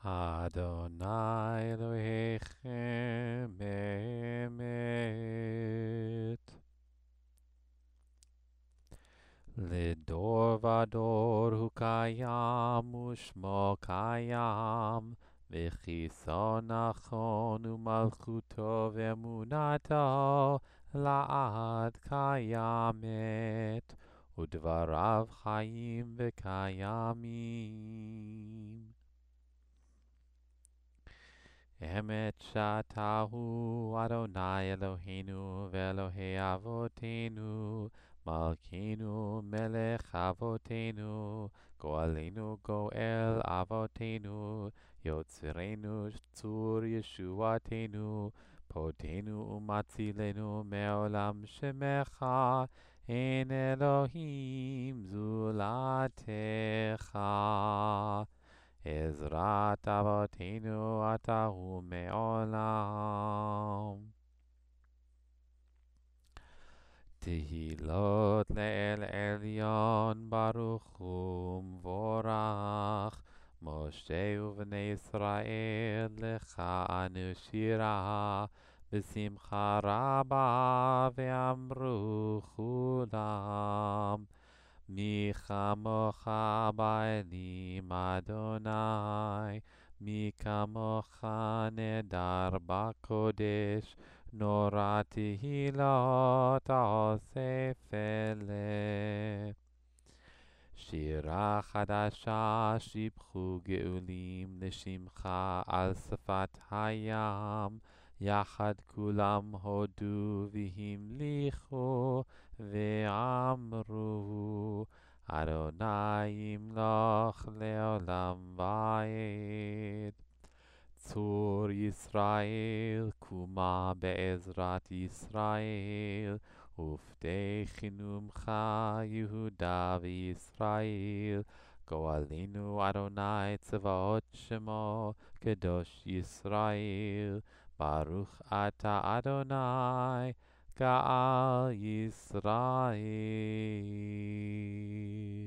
Adonai Elohechem באמת. לדור ודור הוא קיים ושמו קיים, וכיסו נכון ומלכותו ואמונתו לעד קיימת, ודבריו חיים וקיימים. אמת שאתה הוא אדוני אלוהינו ואלוהי אבותינו, מלכינו מלך אבותינו, גואלנו גואל אבותינו, יוצרנו צור ישועתנו, פותנו ומצילנו מעולם שמך, אין אלוהים זולתך. עזרת אבותינו אתה הוא מעולם. תהילות לאל עליון ברוך ומבורך, משה ובני ישראל לך אנו שירה, בשמחה רבה ואמרו כולם. מי כמוך באלים אדוני, מי כמוך נדר בקודש, נורא תהילות עושה פלא. שירה חדשה שיבחו גאולים לשמך על שפת הים, יחד כולם הודו והמליכו ואמרו, אדוני ימלוך לעולם ועד. צור ישראל קומה בעזרת ישראל, ופדי חינומך יהודה וישראל. גואלנו אדוני צבאות שמו, קדוש ישראל. ברוך אתה אדוני גאל ישראל.